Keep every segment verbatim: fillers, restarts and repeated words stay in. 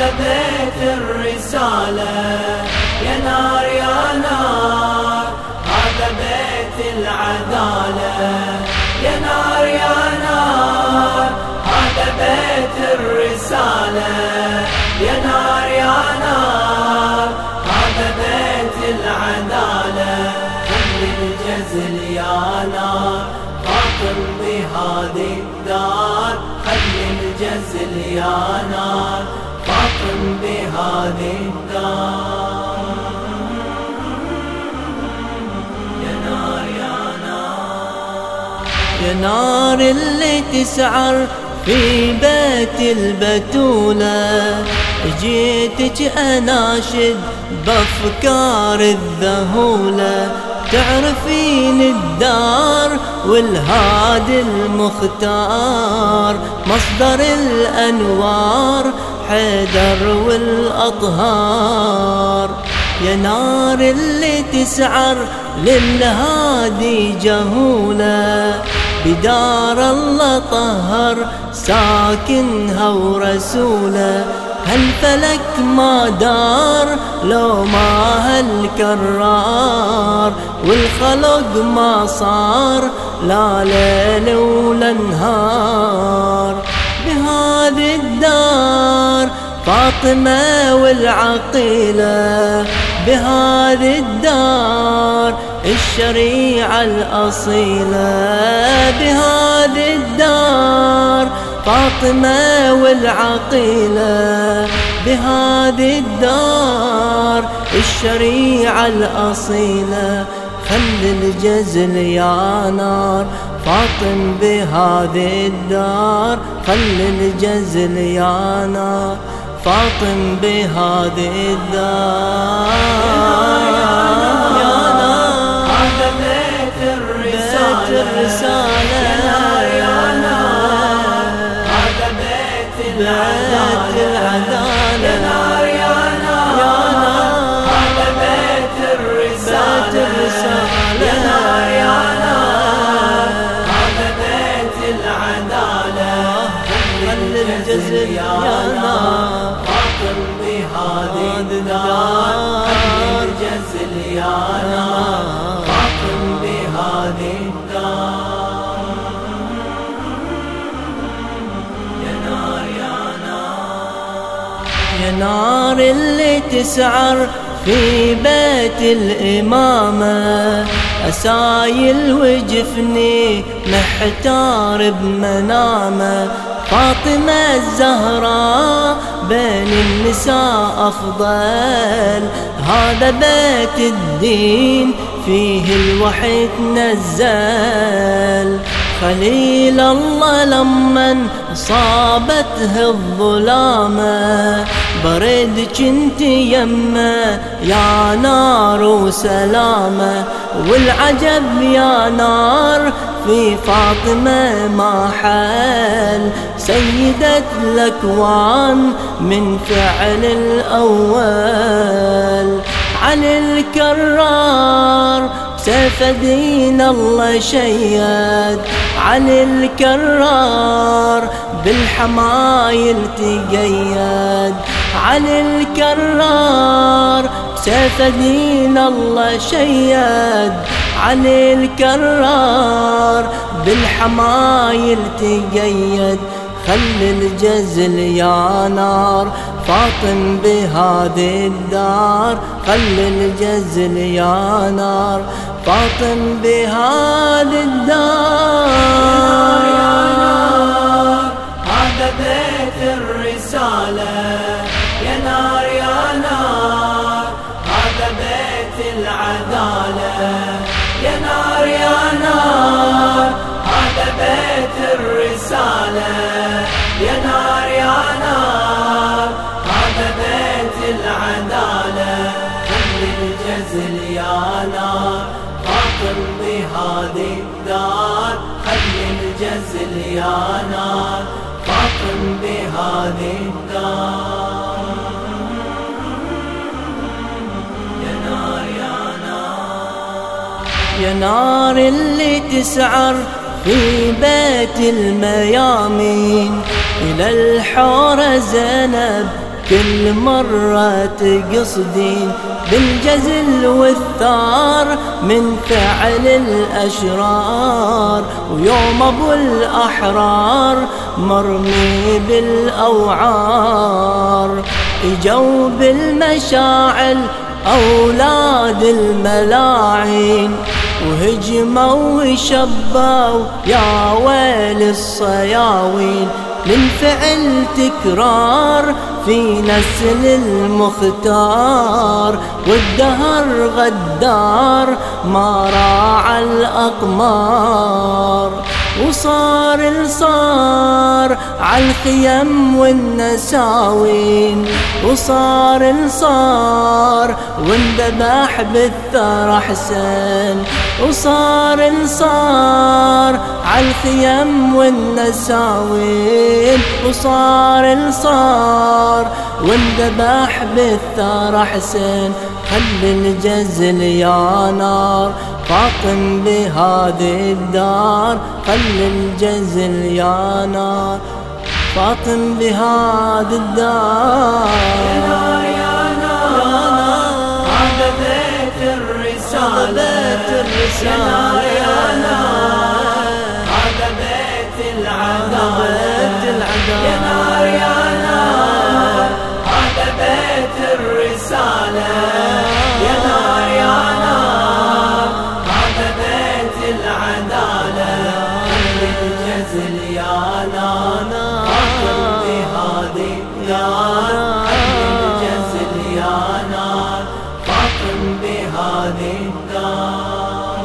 هذا بيت الرسالة يا نار يا نار، هذا بيت العدالة يا نار يا نار، هذا بيت الرسالة يا نار يا نار، هذا بيت العدالة. خلي الجزل يا نار فاطم بهذه الدار، خلي الجزل يا نار فاطم بهذه الدار. يا نار يا نار يا نار اللي تسعر في بيت البتولة، جيتك أناشد بأفكار الذهولة، تعرفين الدار والهادي المختار، مصدر الأنوار حيدر والأطهار. يا نار اللي تسعر للهادي جهولة، بدار الله طهر ساكنها ورسوله، هالفلك ما دار لو ما هالكرار، والخلق ما صار لا ليل ولا نهار. بهذه الدار فاطمة والعقيلة، بهذه الدار الشريعة الأصيلة، بهذه الدار فاطمة والعقيلة، بهذه الدار الشريعة الأصيلة. خل الجزل يا نار فاطم بهذه الدار، خل الجزل يا نار فاطم بهذه الدار. يا نار هذا بيت الرسالة يا نار يا نار، هذا بيت العدالة يا نار يا نار، هذا بيت الرسالة يا نار يا نار، هذا بيت العدالة. خل الجزل يا نار فاطم بهذه الدار، خل الجزل يا نار فاطم بهذه الدار. يا نار يا نار يا نار اللي تسعر في بيت الإمامة، أسايل وجفني محتار بمنامه، فاطمة الزهراء بين النساء أفضل، هذا بيت الدين فيه الوحي تنزل. خليل الله لمن صابته الظلامة، برد كنت يمه يا نار وسلامة، والعجب يا نار في فاطمة ما حل، سيدة الأكوان من فعل الأول. علي الكرار سيف دين الله شيد، علي الكرار بالحمايل تقيد، علي الكرار سيف دين الله شيد، علي الكرار بالحمايل تقيد. خل الجزل يا نار فاطم بهذه الدار، خل الجزل يا نار فاطم بهذه الدار. يا نار هذا بيت الرسالة يا نار يا نار، هذا بيت العدالة يا نار يا نار، هذا بيت الرسالة يا نار يا نار، هذا بيت العدالة. خل الجزل يا نار فاطم بهذه الدار، خل الجزل يا نار فاطم بهذه الدار. يا نار يا نار يا نار اللي تسعر في بيت الميامين، إلى الحورة زينب كل مرة تقصدين بالجزل والثار من فعل الأشرار، ويوم أبو الأحرار مرمي بالأوعار. إجوا بالمشاعل أولاد الملاعين وهجموا وشبوا يا ويل الصياوين، من فعل تكرار في نسل المختار، والدهر غدار ما راعى الأقمار. وصار الصار عالخيم والنساوين، وصار الصار واندبح بالثرى حسين، وصار الصار عالخيم والنساوين، وصار الصار واندبح بالثرى حسين. خل الجزل يا نار فاطم بهذه الدار، خل الجزل يا نار فاطم بهذه الدار. يا نار يا نار هذا بيت الرسالة، يا نار يا نار هذا بيت العدالة، يا نار يا نار هذا بيت الرسالة، يا نار يا نار هذا بيت العدالة. خل الجزل يا نار فاطم بهذه الدار، خل الجزل يا نار فاطم بهذه الدار.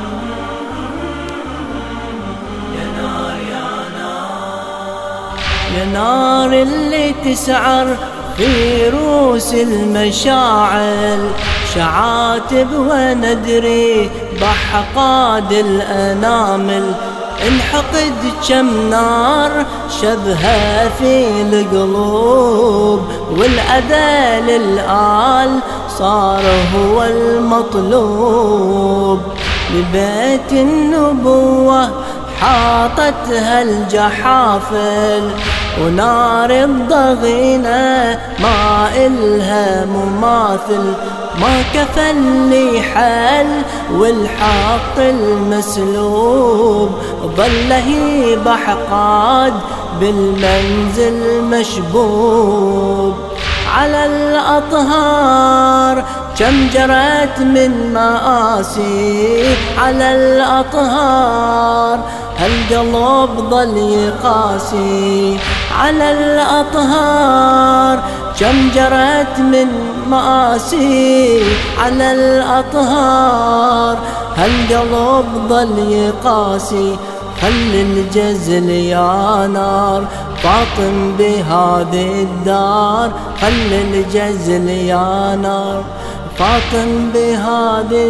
يا نار يا نار يا نار اللي تسعر في روس المشاعل، شعاتب وندري بحقاد الأنامل. الحقد كم نار شبهه في القلوب، والأذى للآل صار هو المطلوب. لبيت النبوة حاطتها الجحافل، ونار الضغينة ما إلها مماثل. ما كفى اللي حل والحق المسلوب، ظل هيب حقاد بالمنزل مشبوب. على الأطهار كم جرت من مآسي، على الأطهار هالقلب ظل يقاسي. على الأطهار كم جرت من مآسي، على الأطهار هالقلب ظل يقاسي. خل الجزل يا نار فاطم بهذه الدار، خل الجزل يا نار فاطم بهذه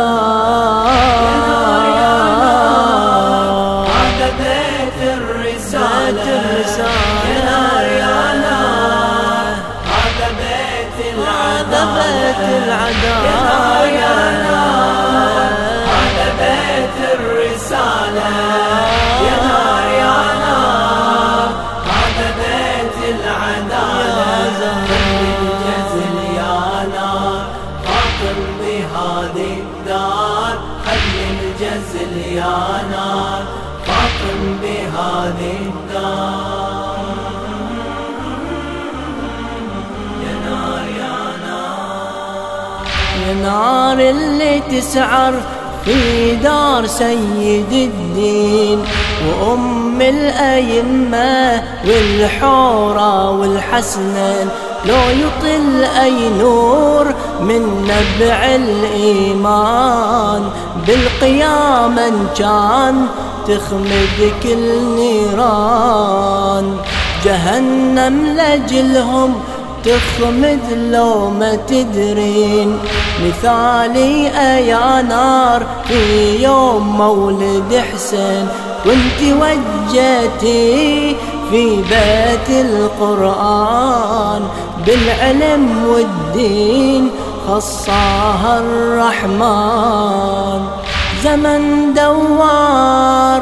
الدار. هذا بيت الرسالة، يا نار يا نار هذا بيت العدالة، يا نار يا نار هذا بيت الرسالة، يا نار يا نار هذا بيت العدالة. خل الجزل يا نار فاطم بهذه الدار، خل الجزل يا نار فاطم بهذه الدار. يا نار يا نار يا نار اللي تسعر في دار سيد الدين وأم الأئمة والحورى والحسنين، لو يطل أي نور من نبع الإيمان بالقيامة كان تخمد كل نيران. جهنم لجلهم تخمد لو ما تدرين، مثالي يا نار في يوم مولد حسين كنت وجهتي في بيت القرآن، بالعلم والدين خصاها الرحمن. زمن دوار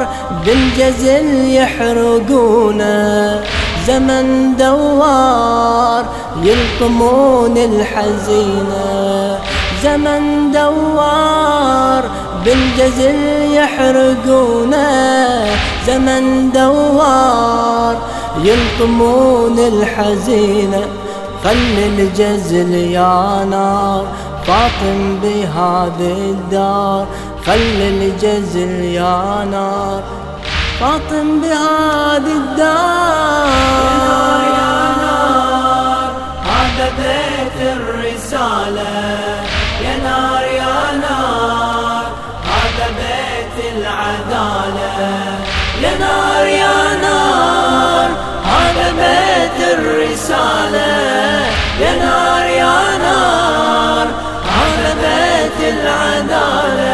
بالجزل يحرقونا، زمن دوار يلطمون الحزينة. زمن دوار بالجزل يحرقونه، زمن دوار يلطمون الحزينة. خلي الجزل يا نار فاطم بهذه الدار، خلي الجزل يا نار فاطم بهذه الدار. يا نار هذا بيت الرسالة، يا نار يا نار هذا بيت العدالة، يا نار يا نار هذا بيت الرسالة، يا نار يا نار هذا بيت العدالة.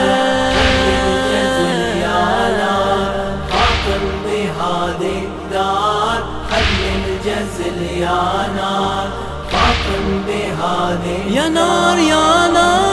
خلي الجزل يا نار فاطم بهذه يا نار يا نار